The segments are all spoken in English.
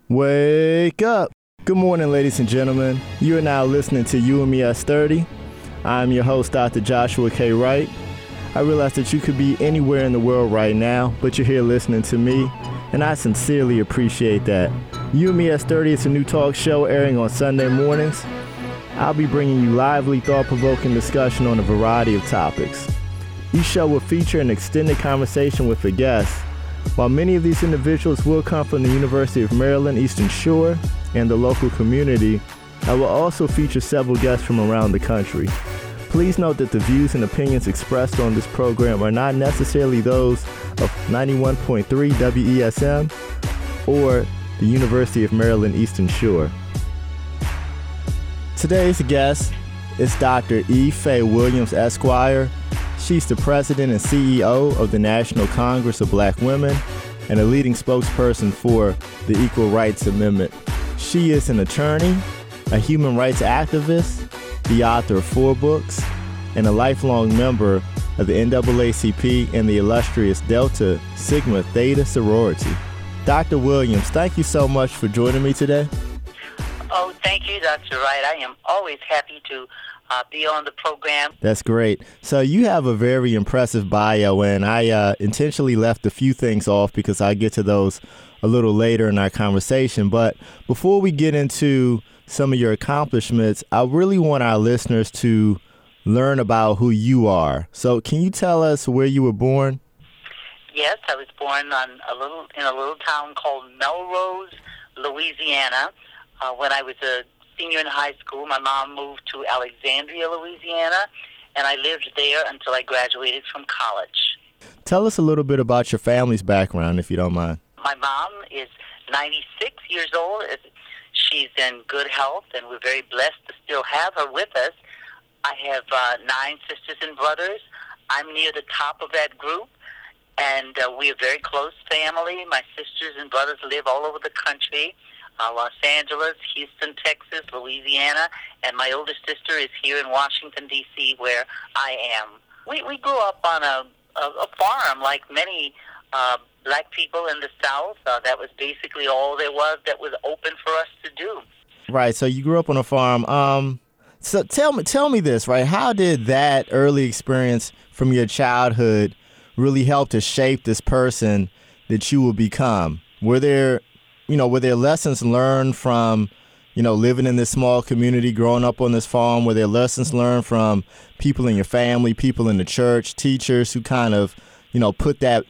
Wake up! Good morning, ladies and gentlemen. You are now listening to You and Me at 30. I'm your host, Dr. Joshua K. Wright. I realize that you could be anywhere in the world right now, but you're here listening to me, and I sincerely appreciate that. You and Me at 30 is a new talk show airing on Sunday mornings. I'll be bringing you lively, thought-provoking discussion on a variety of topics. Each show will feature an extended conversation with a guest. While many of these individuals will come from the University of Maryland Eastern Shore and the local community, I will also feature several guests from around the country. Please note that the views and opinions expressed on this program are not necessarily those of 91.3 WESM or the University of Maryland Eastern Shore. Today's guest is Dr. E. Faye Williams, Esquire. She's the president and CEO of the National Congress of Black Women and a leading spokesperson for the Equal Rights Amendment. She is an attorney, a human rights activist, the author of 4 books, and a lifelong member of the NAACP and the illustrious Delta Sigma Theta sorority. Dr. Williams, thank you so much for joining me today. Oh, thank you, Dr. Wright. I am always happy to be on the program. That's great. So you have a very impressive bio, and I intentionally left a few things off because I'll get to those a little later in our conversation. But before we get into some of your accomplishments, I really want our listeners to learn about who you are. So can you tell us where you were born? Yes, I was born in a little town called Melrose, Louisiana. When I was a senior in high school, my mom moved to Alexandria, Louisiana, and I lived there until I graduated from college. Tell us a little bit about your family's background, if you don't mind. My mom is 96 years old. She's in good health, and we're very blessed to still have her with us. I have 9 sisters and brothers. I'm near the top of that group, and we are a very close family. My sisters and brothers live all over the country. Los Angeles, Houston, Texas, Louisiana, and my oldest sister is here in Washington, D.C., where I am. We grew up on a farm like many black people in the South. That was basically all there was that was open for us to do. Right, so you grew up on a farm. So tell me this, right? How did that early experience from your childhood really help to shape this person that you will become? Were there lessons learned from, living in this small community, growing up on this farm? Were there lessons learned from people in your family, people in the church, teachers who kind of, put that,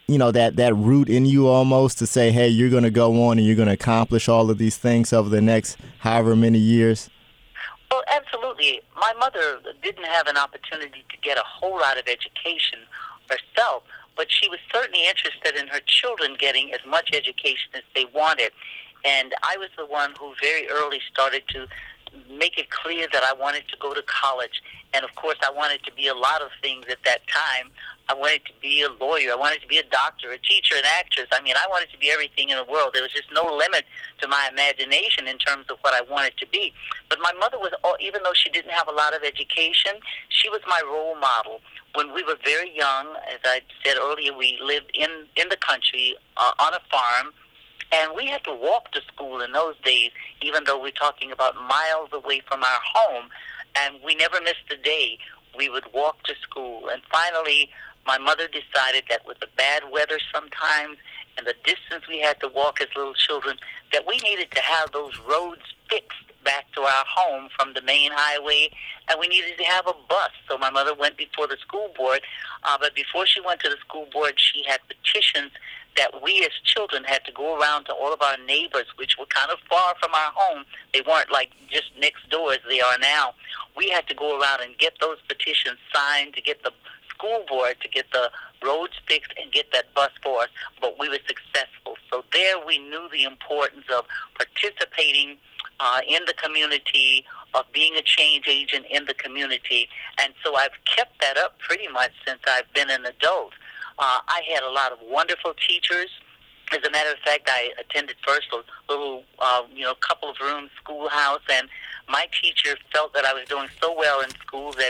that root in you almost to say, hey, you're going to go on and you're going to accomplish all of these things over the next however many years? Well, absolutely. My mother didn't have an opportunity to get a whole lot of education herself, but she was certainly interested in her children getting as much education as they wanted. And I was the one who very early started to make it clear that I wanted to go to college. And, of course, I wanted to be a lot of things at that time. I wanted to be a lawyer. I wanted to be a doctor, a teacher, an actress. I wanted to be everything in the world. There was just no limit to my imagination in terms of what I wanted to be. But my mother was, even though she didn't have a lot of education, she was my role model. When we were very young, as I said earlier, we lived in the country on a farm, and we had to walk to school in those days, even though we're talking about miles away from our home, and we never missed a day. We would walk to school, and finally, my mother decided that with the bad weather sometimes and the distance we had to walk as little children, that we needed to have those roads fixed back to our home from the main highway, and we needed to have a bus. So my mother went before the school board, but before she went to the school board, she had petitions that we as children had to go around to all of our neighbors, which were kind of far from our home. They weren't like just next door as they are now. We had to go around and get those petitions signed to get the school board to get the roads fixed and get that bus for us, but we were successful. So there we knew the importance of participating in the community, of being a change agent in the community, and so I've kept that up pretty much since I've been an adult. I had a lot of wonderful teachers. As a matter of fact, I attended first a little, couple of room schoolhouse, and my teacher felt that I was doing so well in school that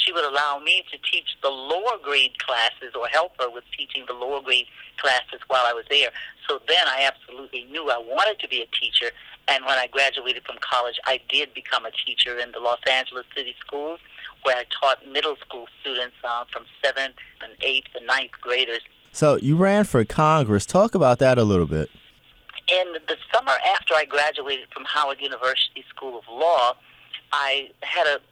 she would allow me to teach the lower grade classes or help her with teaching the lower grade classes while I was there. So then I absolutely knew I wanted to be a teacher. And when I graduated from college, I did become a teacher in the Los Angeles City Schools, where I taught middle school students from 7th and 8th and 9th graders. So you ran for Congress. Talk about that a little bit. In the summer after I graduated from Howard University School of Law, I had a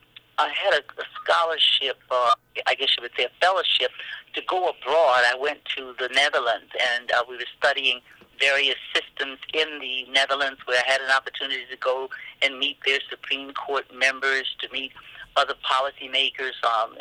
scholarship, I guess you would say a fellowship, to go abroad. I went to the Netherlands, and we were studying various systems in the Netherlands, where I had an opportunity to go and meet their Supreme Court members, to meet other policymakers,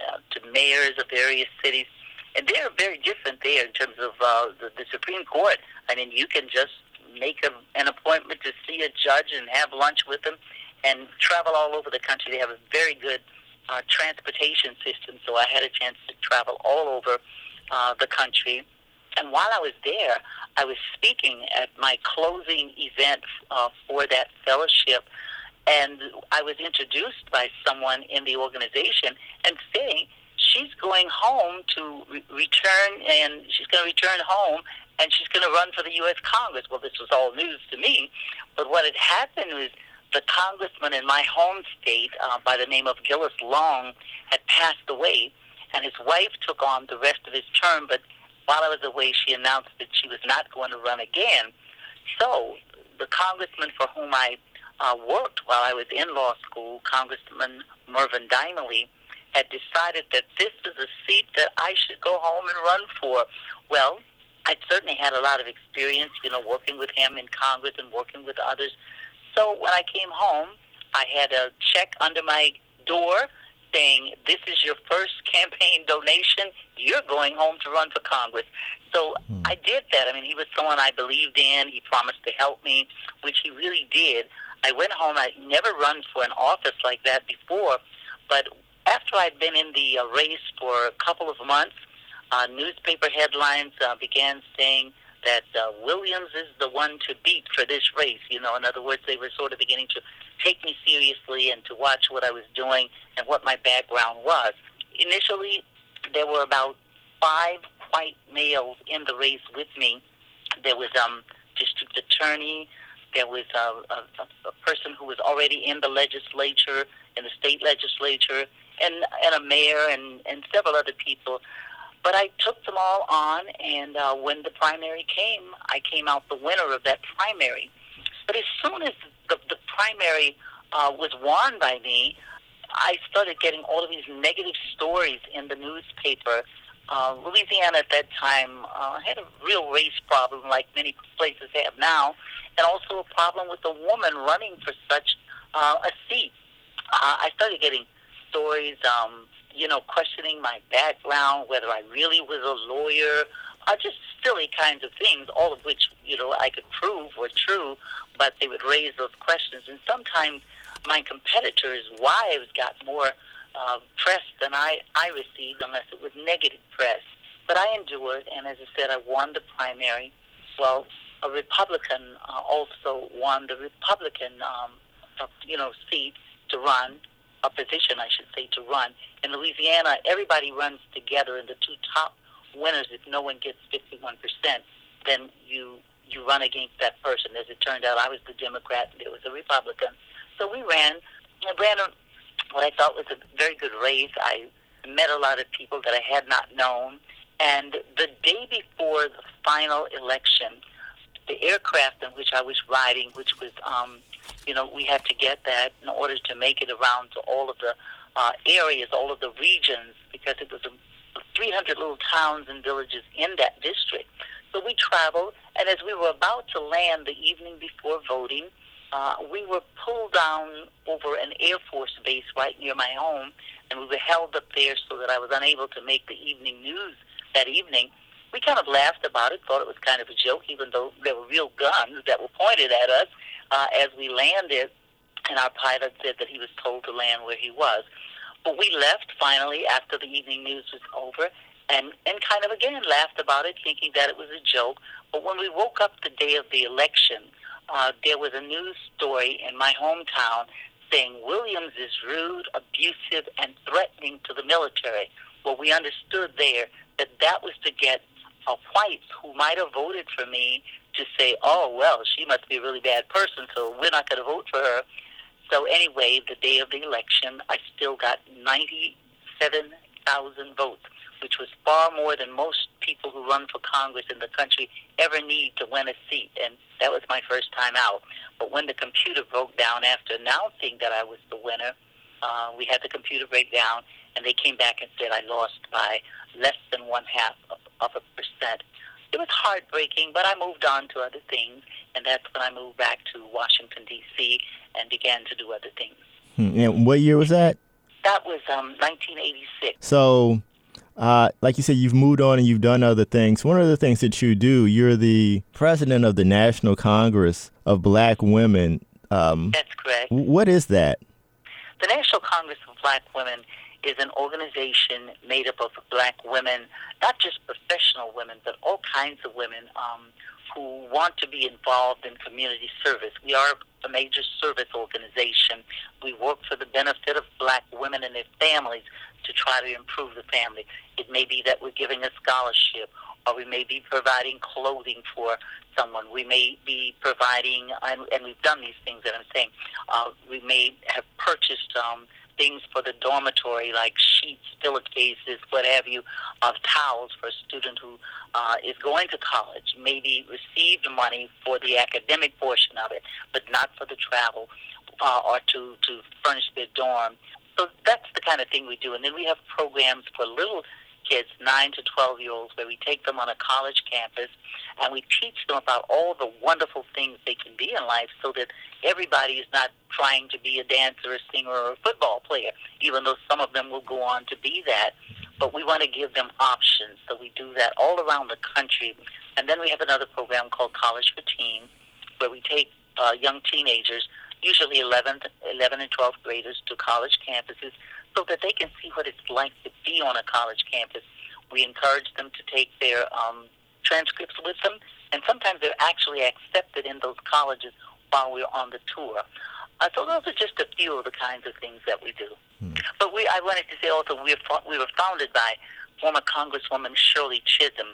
to mayors of various cities. And they're very different there in terms of the Supreme Court. I mean, you can just make an appointment to see a judge and have lunch with them and travel all over the country. They have a very good transportation system, so I had a chance to travel all over the country. And while I was there, I was speaking at my closing event for that fellowship, and I was introduced by someone in the organization and saying she's going home to return, and she's going to return home, and she's going to run for the U.S. Congress. Well, this was all news to me, but what had happened was the congressman in my home state by the name of Gillis Long had passed away, and his wife took on the rest of his term, but while I was away, she announced that she was not going to run again. So the congressman for whom I worked while I was in law school, Congressman Mervyn Dimely, had decided that this was a seat that I should go home and run for. Well, I certainly had a lot of experience, working with him in Congress and working with others. So when I came home, I had a check under my door saying, this is your first campaign donation. You're going home to run for Congress. So I did that. I mean, he was someone I believed in. He promised to help me, which he really did. I went home. I'd never run for an office like that before, but after I'd been in the race for a couple of months, newspaper headlines began saying that Williams is the one to beat for this race. In other words, they were sort of beginning to take me seriously and to watch what I was doing and what my background was. Initially, there were about 5 white males in the race with me. There was district attorney. There was a person who was already in the legislature, in the state legislature, and a mayor and several other people. But I took them all on, and when the primary came, I came out the winner of that primary. But as soon as the primary was won by me, I started getting all of these negative stories in the newspaper. Louisiana at that time had a real race problem like many places have now, and also a problem with a woman running for such a seat. I started getting stories, questioning my background, whether I really was a lawyer, just silly kinds of things, all of which, I could prove were true, but they would raise those questions. And sometimes my competitors' wives got more press than I received, unless it was negative press. But I endured, and as I said, I won the primary. Well, a Republican also won the Republican, seat to run, a position, I should say, to run. In Louisiana, everybody runs together, and the 2 top winners, if no one gets 51%, then you run against that person. As it turned out, I was the Democrat, and there was a Republican. So we ran. I ran what I thought was a very good race. I met a lot of people that I had not known. And the day before the final election, the aircraft in which I was riding, which was, we had to get that in order to make it around to all of the areas, all of the regions, because it was 300 little towns and villages in that district. So we traveled, and as we were about to land the evening before voting, we were pulled down over an Air Force base right near my home, and we were held up there so that I was unable to make the evening news that evening. We kind of laughed about it, thought it was kind of a joke, even though there were real guns that were pointed at us as we landed, and our pilot said that he was told to land where he was. But we left finally after the evening news was over, and kind of again laughed about it, thinking that it was a joke. But when we woke up the day of the election, there was a news story in my hometown saying Williams is rude, abusive, and threatening to the military. Well, we understood there that that was to get a white who might have voted for me to say, oh, well, she must be a really bad person, so we're not going to vote for her. So anyway, the day of the election, I still got 97,000 votes, which was far more than most people who run for Congress in the country ever need to win a seat. And that was my first time out. But when the computer broke down after announcing that I was the winner, we had the computer break down, and they came back and said I lost by less than 0.5%. It was heartbreaking, but I moved on to other things, and that's when I moved back to Washington, D.C., and began to do other things. And what year was that? That was 1986. So, like you said, you've moved on and you've done other things. One of the things that you do, you're the president of the National Congress of Black Women. That's correct. What is that? The National Congress of Black Women is an organization made up of black women, not just professional women, but all kinds of women who want to be involved in community service. We are a major service organization. We work for the benefit of black women and their families to try to improve the family. It may be that we're giving a scholarship, or we may be providing clothing for someone. We may be providing, and we've done these things that I'm saying, we may have purchased things for the dormitory, like sheets, pillowcases, what have you, of towels for a student who is going to college, maybe received money for the academic portion of it, but not for the travel or to furnish their dorm. So that's the kind of thing we do. And then we have programs for little kids, 9 to 12-year-olds, where we take them on a college campus and we teach them about all the wonderful things they can be in life, so that everybody is not trying to be a dancer, a singer, or a football player, even though some of them will go on to be that. But we want to give them options, so we do that all around the country. And then we have another program called College for Teens, where we take young teenagers, usually 11th and 12th graders, to college campuses so that they can see what it's like to be on a college campus. We encourage them to take their transcripts with them, and sometimes they're actually accepted in those colleges while we're on the tour. So those are just a few of the kinds of things that we do. But I wanted to say also we were founded by former Congresswoman Shirley Chisholm.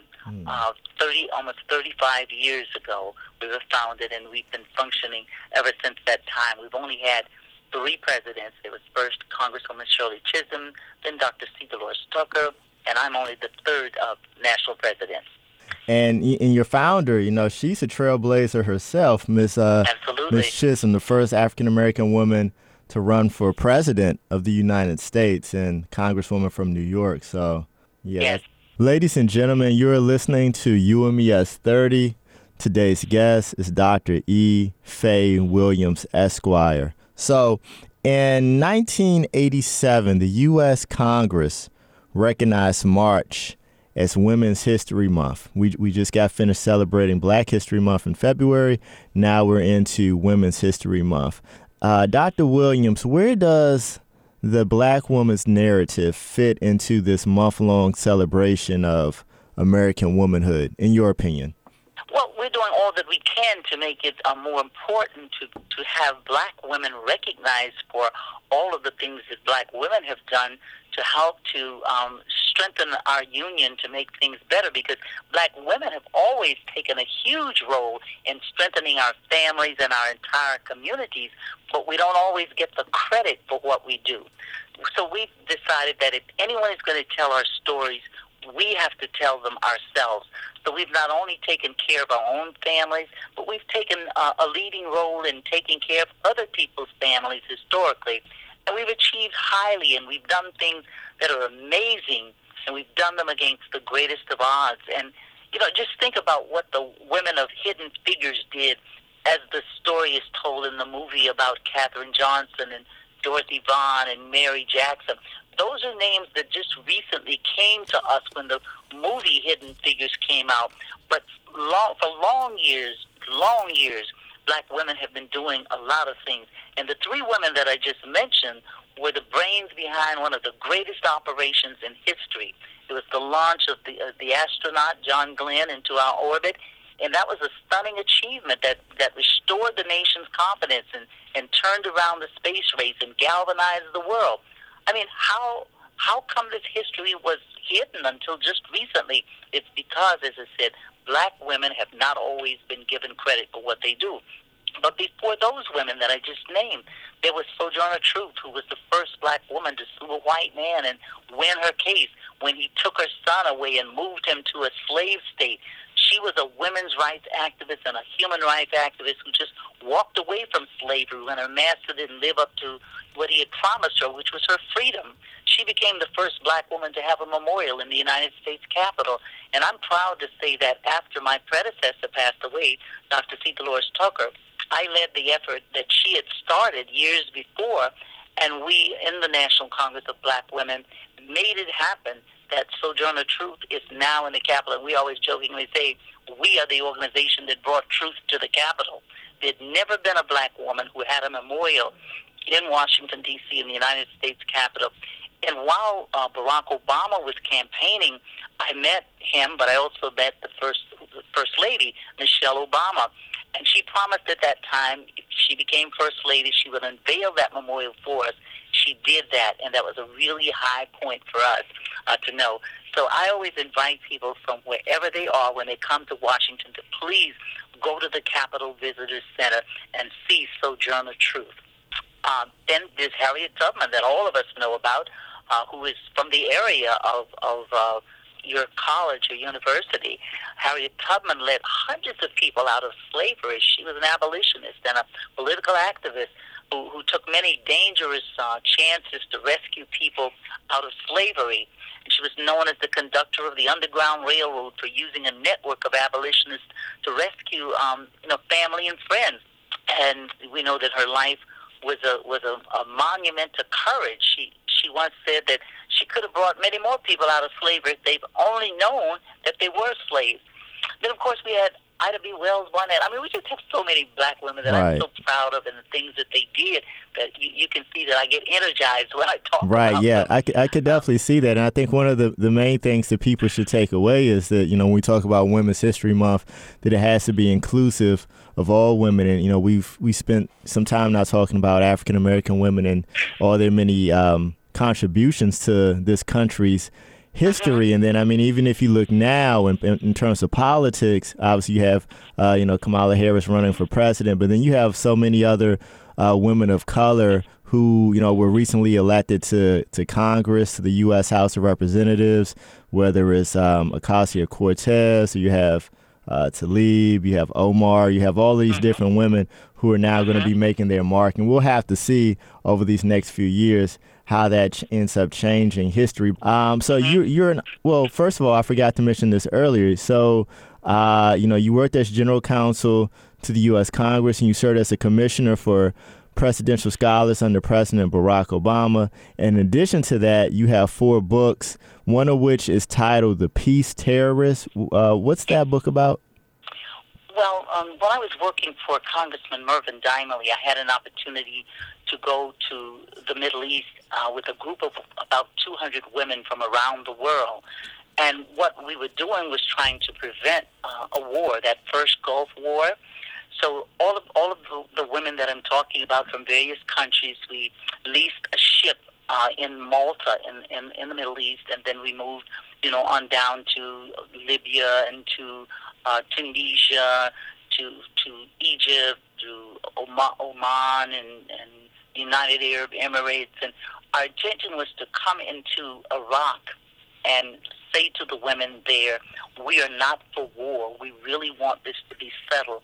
Almost 35 years ago we were founded, and we've been functioning ever since that time. We've only had 3 presidents. There was first Congresswoman Shirley Chisholm, then Dr. C. Dolores Tucker, and I'm only the 3rd of national president. And your founder, she's a trailblazer herself, Miss Chisholm, the first African-American woman to run for president of the United States, and Congresswoman from New York. So, yeah. Yes. Ladies and gentlemen, you're listening to UMES 30. Today's guest is Dr. E. Faye Williams, Esquire. So, in 1987, the U.S. Congress recognized March as Women's History Month. We just got finished celebrating Black History Month in February. Now we're into Women's History Month. Dr. Williams, where does the Black woman's narrative fit into this month-long celebration of American womanhood, in your opinion? Well, we're doing all that we can to make it more important to have black women recognized for all of the things that black women have done to help to strengthen our union to make things better, because black women have always taken a huge role in strengthening our families and our entire communities, but we don't always get the credit for what we do. So we've decided that if anyone is going to tell our stories, we have to tell them ourselves. So we've not only taken care of our own families, but we've taken a leading role in taking care of other people's families historically. And we've achieved highly, and we've done things that are amazing, and we've done them against the greatest of odds. And, just think about what the women of Hidden Figures did, as the story is told in the movie about Katherine Johnson and Dorothy Vaughan and Mary Jackson. Those are names that just recently came to us when the movie Hidden Figures came out. But for long years, black women have been doing a lot of things. And the 3 women that I just mentioned were the brains behind one of the greatest operations in history. It was the launch of the astronaut John Glenn into our orbit, And that was a stunning achievement that restored the nation's confidence and turned around the space race and galvanized the world. I mean, how come this history was hidden until just recently? It's because, as I said, black women have not always been given credit for what they do. But before those women that I just named, there was Sojourner Truth, who was the first black woman to sue a white man and win her case when he took her son away and moved him to a slave state. She was a women's rights activist and a human rights activist who just walked away from slavery when her master didn't live up to what he had promised her, which was her freedom. She became the first black woman to have a memorial in the United States Capitol. And I'm proud to say that after my predecessor passed away, Dr. C. Dolores Tucker, I led the effort that she had started years before, and we, in the National Congress of Black Women, made it happen that Sojourner Truth is now in the Capitol. And we always jokingly say, we are the organization that brought truth to the Capitol. There'd never been a black woman who had a memorial in Washington, D.C., in the United States Capitol. And while Barack Obama was campaigning, I met him, but I also met the First Lady, Michelle Obama. And she promised at that time, if she became First Lady, she would unveil that memorial for us. She did that, and that was a really high point for us to know. So I always invite people from wherever they are when they come to Washington to please go to the Capitol Visitor Center and see Sojourner Truth. Then there's Harriet Tubman that all of us know about, who is from the area of your college or university. Harriet Tubman led hundreds of people out of slavery. She was an abolitionist and a political activist who took many dangerous chances to rescue people out of slavery. And she was known as the conductor of the Underground Railroad for using a network of abolitionists to rescue family and friends. And we know that her life was a monument to courage. She once said that she could have brought many more people out of slavery if they've only known that they were slaves. Then, of course, we had Ida B. Wells Barnett. I mean, we just have so many black women that I'm so proud of and the things that they did that you can see that I get energized when I talk about yeah. them. I could definitely see that. And I think one of the main things that people should take away is that, when we talk about Women's History Month, that it has to be inclusive of all women. And, we spent some time now talking about African-American women and all their many contributions to this country's history. And then, I mean, even if you look now in terms of politics, obviously you have, Kamala Harris running for president, but then you have so many other women of color who, were recently elected to Congress, to the U.S. House of Representatives, whether it's Ocasio-Cortez, or you have Tlaib, you have Omar, you have all these different women who are now going to be making their mark. And we'll have to see over these next few years how that ends up changing history. So well, first of all, I forgot to mention this earlier. So, you worked as general counsel to the U.S. Congress, and you served as a commissioner for presidential scholars under President Barack Obama. And in addition to that, you have 4 books, one of which is titled The Peace Terrorist. What's that book about? Well, when I was working for Congressman Mervyn Dimely, I had an opportunity to go to the Middle East with a group of about 200 women from around the world. And what we were doing was trying to prevent a war, that first Gulf War. So all of the women that I'm talking about from various countries, we leased a ship in Malta in the Middle East, and then we moved, on down to Libya and to Tunisia, to Egypt, to Oman and United Arab Emirates. And our intention was to come into Iraq and say to the women there, we are not for war. We really want this to be settled.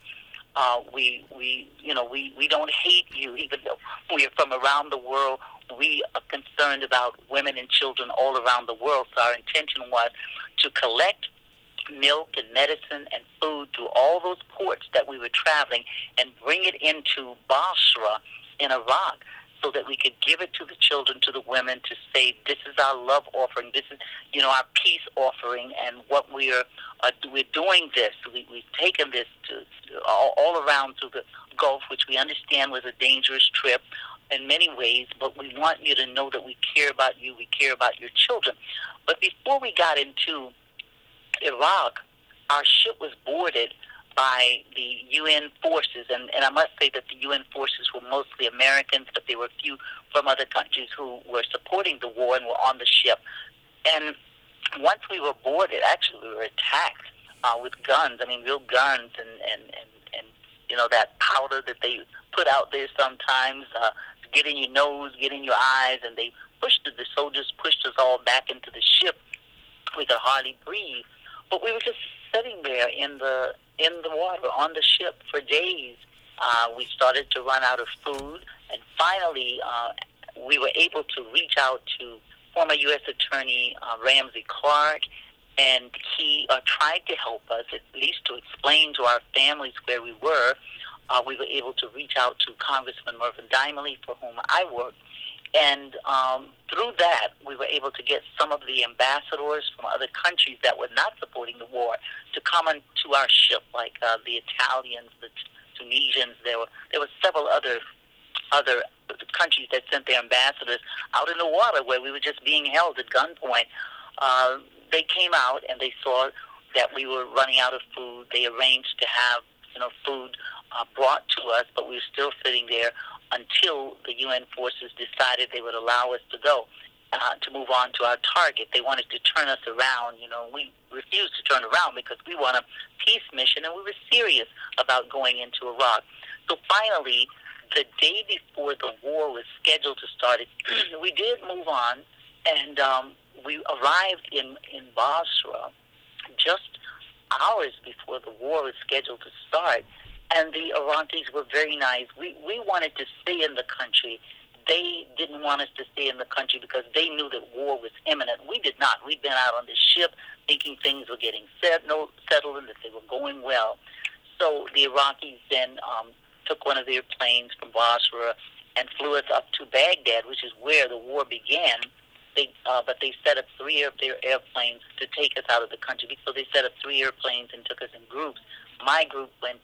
We don't hate you, even though we are from around the world. We are concerned about women and children all around the world. So our intention was to collect milk and medicine and food to all those ports that we were traveling and bring it into Basra in Iraq, so that we could give it to the children, to the women, to say, this is our love offering, this is, our peace offering, and what we're doing this. We've taken this to all around through the Gulf, which we understand was a dangerous trip in many ways, but we want you to know that we care about you, we care about your children. But before we got into Iraq, our ship was boarded by the UN forces, and I must say that the UN forces were mostly Americans, but there were a few from other countries who were supporting the war and were on the ship. And once we were boarded, actually we were attacked with guns. I mean, real guns, and you know, that powder that they put out there sometimes, get in your nose, get in your eyes, and the soldiers pushed us all back into the ship. We could hardly breathe, but we were just sitting there in the water on the ship for days. We started to run out of food, and finally we were able to reach out to former U.S. Attorney Ramsey Clark, and he tried to help us, at least to explain to our families where we were. We were able to reach out to Congressman Mervyn Dimely, for whom I worked, and through that, we were able to get some of the ambassadors from other countries that were not supporting the war to come onto our ship, like the Italians, the Tunisians. There were several other countries that sent their ambassadors out in the water where we were just being held at gunpoint. They came out and they saw that we were running out of food. They arranged to have food brought to us, but we were still sitting there until the UN forces decided they would allow us to go, to move on to our target. They wanted to turn us around. We refused to turn around because we want a peace mission, and we were serious about going into Iraq. So finally, the day before the war was scheduled to start, we did move on, and we arrived in Basra just hours before the war was scheduled to start. And the Iraqis were very nice. We wanted to stay in the country. They didn't want us to stay in the country because they knew that war was imminent. We did not. We'd been out on the ship thinking things were getting settled and that they were going well. So the Iraqis then took one of their planes from Basra and flew us up to Baghdad, which is where the war began. But they set up 3 of their airplanes to take us out of the country. So they set up 3 airplanes and took us in groups. My group went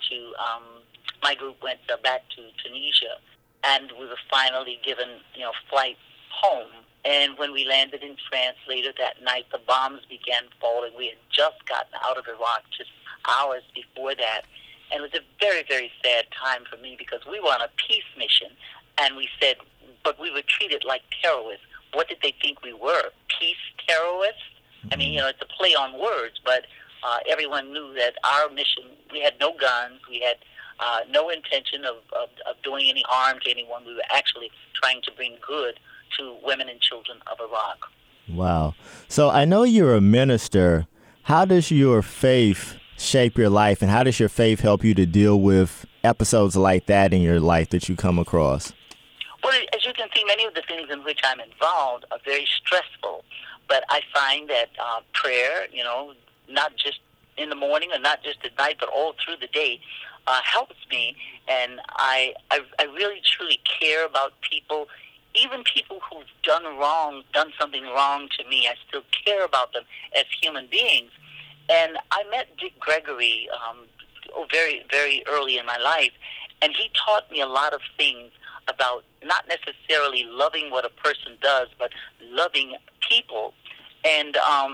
back to Tunisia, and we were finally given flight home. And when we landed in France later that night, the bombs began falling. We had just gotten out of Iraq just hours before that, and it was a very, very sad time for me because we were on a peace mission, and we said, but we were treated like terrorists. What did they think we were? Peace terrorists? I mean, it's a play on words, but everyone knew that our mission, we had no guns, we had no intention of doing any harm to anyone. We were actually trying to bring good to women and children of Iraq. Wow. So I know you're a minister. How does your faith shape your life, and how does your faith help you to deal with episodes like that in your life that you come across? Well, as you can see, many of the things in which I'm involved are very stressful, but I find that prayer, not just in the morning or not just at night, but all through the day, helps me. And I really, truly care about people, even people who've done something wrong to me. I still care about them as human beings. And I met Dick Gregory very, very early in my life, and he taught me a lot of things about not necessarily loving what a person does, but loving people. And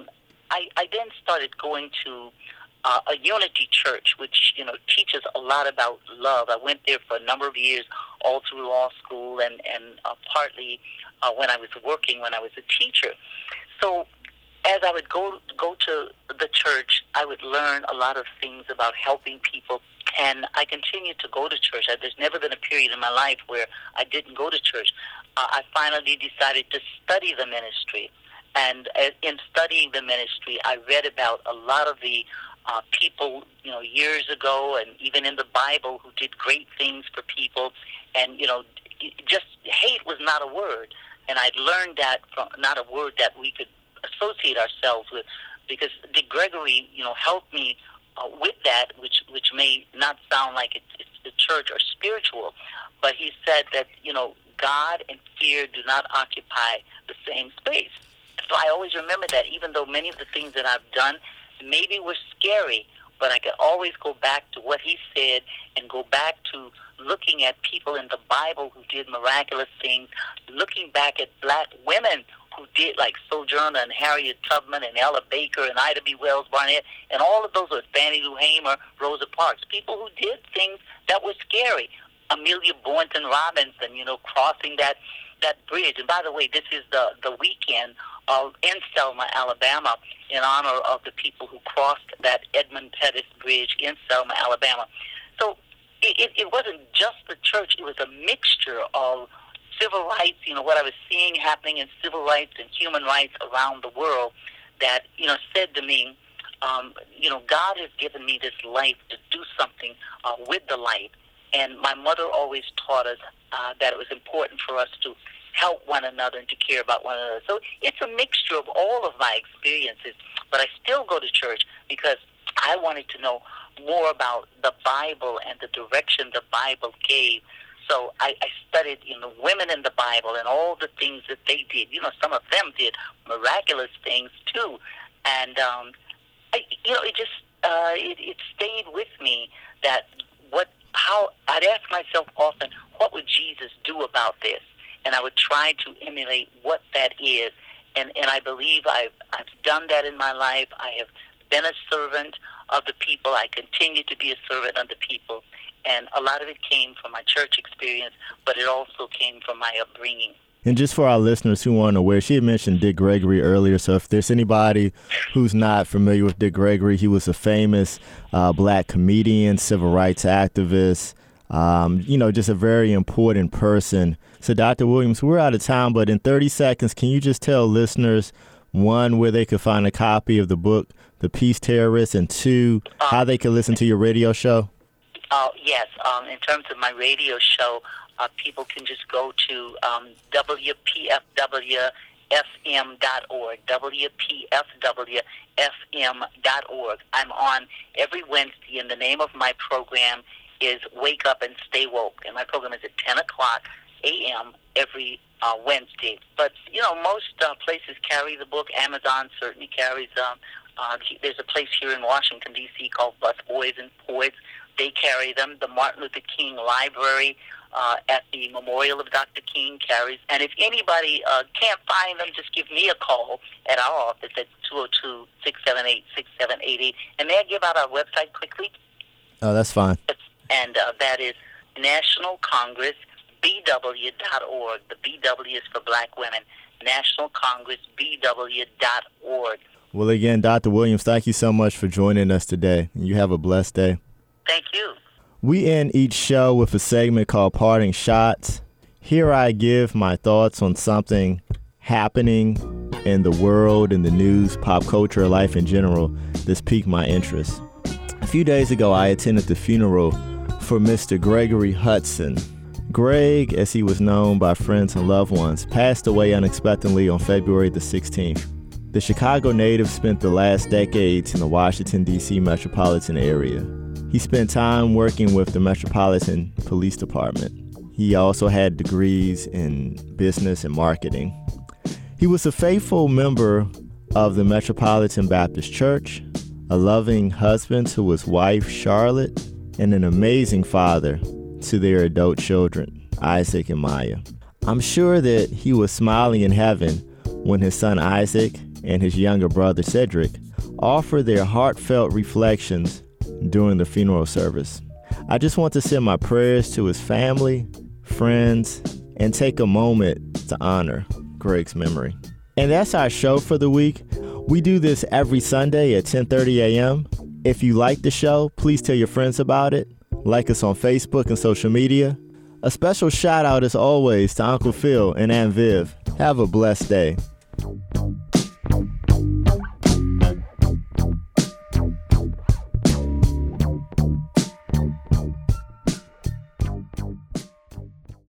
I then started going to a Unity Church, which teaches a lot about love. I went there for a number of years, all through law school, and partly when I was working, when I was a teacher. So as I would go to the church, I would learn a lot of things about helping people. And I continued to go to church. There's never been a period in my life where I didn't go to church. I finally decided to study the ministry. And in studying the ministry, I read about a lot of the people, years ago, and even in the Bible, who did great things for people. And, just hate was not a word. And I'd learned that from not a word that we could associate ourselves with, because Dick Gregory, helped me with that, which may not sound like it's the church or spiritual, but he said that, God and fear do not occupy the same space. So I always remember that, even though many of the things that I've done maybe were scary, but I could always go back to what he said and go back to looking at people in the Bible who did miraculous things, looking back at black women who did, like Sojourner and Harriet Tubman and Ella Baker and Ida B. Wells Barnett, and all of those, Fannie Lou Hamer, Rosa Parks, people who did things that were scary. Amelia Boynton Robinson, crossing that bridge. And by the way, this is the weekend in Selma, Alabama, in honor of the people who crossed that Edmund Pettus Bridge in Selma, Alabama. So it wasn't just the church. It was a mixture of civil rights, what I was seeing happening in civil rights and human rights around the world that, said to me, God has given me this life to do something with the light. And my mother always taught us that it was important for us to help one another and to care about one another. So it's a mixture of all of my experiences, but I still go to church because I wanted to know more about the Bible and the direction the Bible gave. So I studied, women in the Bible and all the things that they did. Some of them did miraculous things too, and it stayed with me that how I'd ask myself often, what would Jesus do about this? And I would try to emulate what that is. And I believe I've done that in my life. I have been a servant of the people. I continue to be a servant of the people. And a lot of it came from my church experience, but it also came from my upbringing. And just for our listeners who aren't aware, she had mentioned Dick Gregory earlier. So if there's anybody who's not familiar with Dick Gregory, he was a famous black comedian, civil rights activist, just a very important person. So Dr. Williams, we're out of time, but in 30 seconds, can you just tell listeners, one, where they could find a copy of the book, The Peace Terrorists, and two, how they can listen to your radio show? Yes. In terms of my radio show, people can just go to WPFWFM.org, WPFWFM.org. I'm on every Wednesday, and the name of my program is Wake Up and Stay Woke, and my program is at 10 o'clock a.m. every Wednesday. But, most places carry the book. Amazon certainly carries there's a place here in Washington, D.C. called Bus Boys and Poets. They carry them. The Martin Luther King Library at the Memorial of Dr. King carries. And if anybody can't find them, just give me a call at our office at 202-678-6788. And may I give out our website quickly? Oh, that's fine. And that is nationalcongressbw.org. The BW is for black women. nationalcongressbw.org. Well, again, Dr. Williams, thank you so much for joining us today. You have a blessed day. Thank you. We end each show with a segment called Parting Shots. Here I give my thoughts on something happening in the world, in the news, pop culture, life in general, that's piqued my interest. A few days ago, I attended the funeral for Mr. Gregory Hudson. Greg, as he was known by friends and loved ones, passed away unexpectedly on February the 16th. The Chicago native spent the last decades in the Washington, D.C. metropolitan area. He spent time working with the Metropolitan Police Department. He also had degrees in business and marketing. He was a faithful member of the Metropolitan Baptist Church, a loving husband to his wife, Charlotte, and an amazing father to their adult children, Isaac and Maya. I'm sure that he was smiling in heaven when his son Isaac and his younger brother Cedric offered their heartfelt reflections during the funeral service. I just want to send my prayers to his family, friends, and take a moment to honor Greg's memory. And that's our show for the week. We do this every Sunday at 10:30 a.m. If you like the show, please tell your friends about it. Like us on Facebook and social media. A special shout out as always to Uncle Phil and Aunt Viv. Have a blessed day.